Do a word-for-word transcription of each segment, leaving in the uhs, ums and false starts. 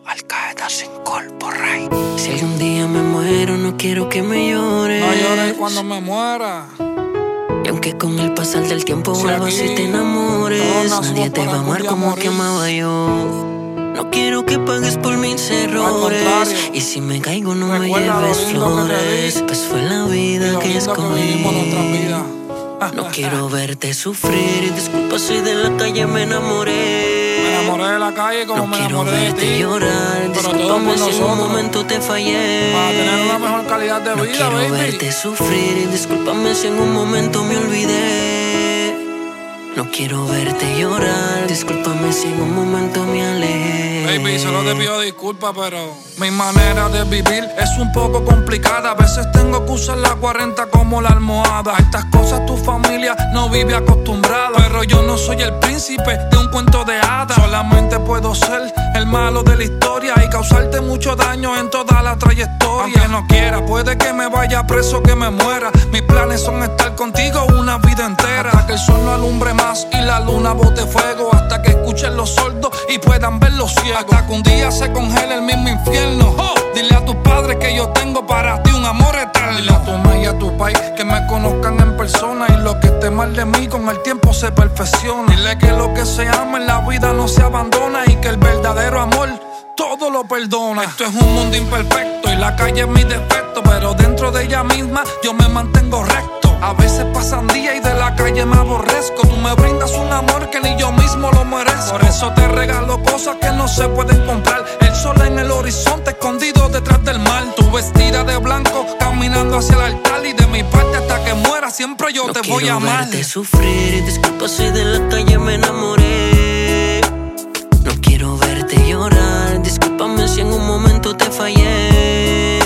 Al Qaeda sin cuerpo, rey. Si algún día me muero, no quiero que me llores. No llores cuando me muera. Y aunque con el pasar del tiempo si vuelvas y te enamores, no nadie te va a amar como morir. Que amaba yo. No quiero que pagues por mis errores. Y si me caigo no me lleves flores, pues fue la vida que escogí. No quiero verte sufrir. Disculpa si de la calle me enamoré. Me enamoré de la calle como no me enamoré de ti. No quiero verte llorar. Discúlpame si en un momento te fallé. Para tener una mejor calidad de no vida, quiero baby. verte sufrir. Discúlpame si en un momento me olvidé. No quiero verte llorar. Discúlpame si en un momento me alejé. Baby, solo te pido disculpas, pero mi manera de vivir es un poco complicada. A veces tengo que usar la cuarenta como la almohada. A estas cosas tu familia no vive acostumbrada. Pero yo no soy el príncipe de un cuento de hadas. Solamente puedo ser el malo de la historia y causarte mucho daño en toda la trayectoria. Aunque no quiera, puede que me vaya preso, que me muera. Mis planes son estar contigo una vida entera. Hasta que el sol no alumbre más y la luna bote fuego. Hasta que escuchen los sordos y puedan ver los ciegos. Hasta que un día se congele el mismo infierno. Oh, dile a tus padres que yo tengo para ti un amor eterno. Dile a tu mamá y a tu país que me conozcan en persona. Y lo que esté mal de mí con el tiempo se perfecciona. Dile que lo que se ama en la vida no se abandona. Y que el verdadero amor todo lo perdona. Esto es un mundo imperfecto y la calle es mi defecto. Pero dentro de ella misma yo me mantengo recto. A veces pasan días y de la calle me aborrezco. Tú me brindas un amor que ni yo mismo lo merezco. Por eso te regalo cosas que no se pueden comprar. El sol en el horizonte escondido detrás del mar. Tú vestida de blanco caminando hacia el altar. Y de mi parte hasta que muera siempre yo no te voy a amar. No quiero verte sufrir. Disculpa si de la calle me enamoré. No quiero verte llorar. Discúlpame si en un momento te fallé.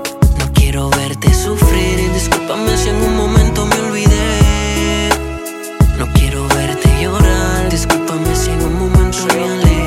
No quiero verte sufrir. Discúlpame si en un momento me olvidé. No quiero verte llorar. Discúlpame si en un momento me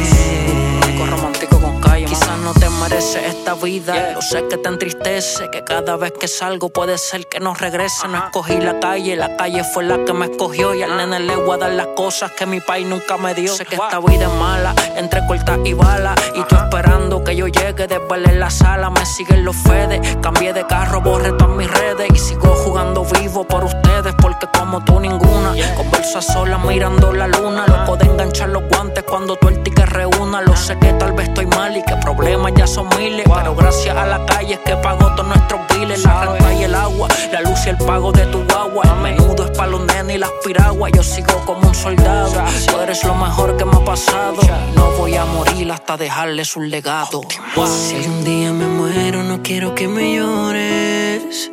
alejé. Romántico con calle, quizás no te mereces esta vida. Yeah. Lo sé que te entristece, que cada vez que salgo puede ser que no regrese. No escogí la calle, la calle fue la que me escogió. Y al nene le voy a dar las cosas que mi país nunca me dio. Sé que esta vida es mala, entre cortas y balas. Y tú esperando que yo llegue, desvele en la sala. Me siguen los fedes, cambié de carro, borré todas mis redes. Y sigo jugando vivo por ustedes, porque como tú ninguna. Converso a solas mirando la luna. Loco de enganchar los guantes cuando tú el ticket reúna. Lo sé que tal vez estoy mal y que problemas ya son miles. Pero gracias a la calle es que pago todos nuestros biles. La renta y el agua, la luz y el pago de tu agua. A menudo es para los nenes y las piraguas. Yo sigo como un soldado. Tú eres lo mejor que me ha pasado. No voy a morir hasta dejarles un legado. Si algún día me muero no quiero que me llores.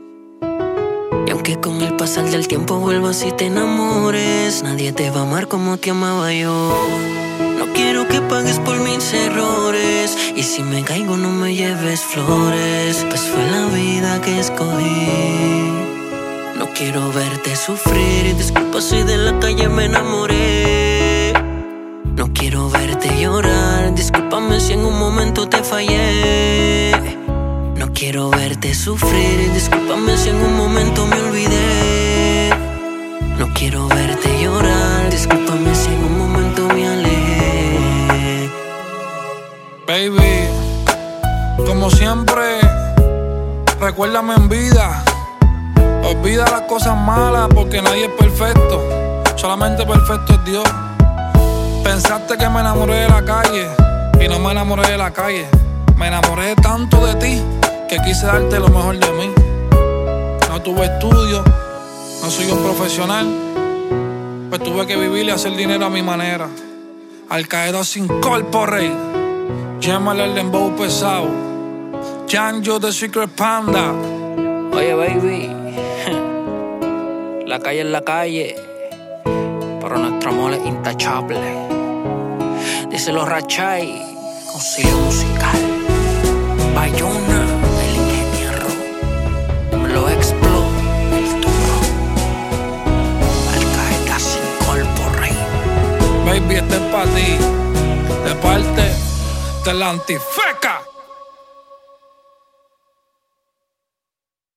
Y aunque con el pasar del tiempo vuelvas y te enamores, nadie te va a amar como te amaba yo. No quiero que pagues por mis errores. Y si me caigo no me lleves flores, pues fue la vida que escogí. No quiero verte sufrir. Disculpa si de la calle me enamoré. No quiero verte llorar. Discúlpame si en un momento te fallé. No quiero verte sufrir. Discúlpame si en un momento me olvidé. No quiero verte llorar. Discúlpame si en un momento me alejé. Baby, como siempre, recuérdame en vida. Olvida las cosas malas porque nadie es perfecto. Solamente perfecto es Dios. Pensaste que me enamoré de la calle y no me enamoré de la calle. Me enamoré tanto de ti que quise darte lo mejor de mí. No tuve estudio, no soy un profesional, pues tuve que vivir y hacer dinero a mi manera. Al Qaeda sin corporate, llámale al dembow pesado, Janjo the Secret Panda. Oye baby, la calle es la calle, pero nuestro amor es intachable. Dice los Rachay, concilio musical. Bayona, el ingeniero, me lo explo, el duro. Al Qaeda sin corporate. Baby, este es pa' ti, de parte de la antifeca.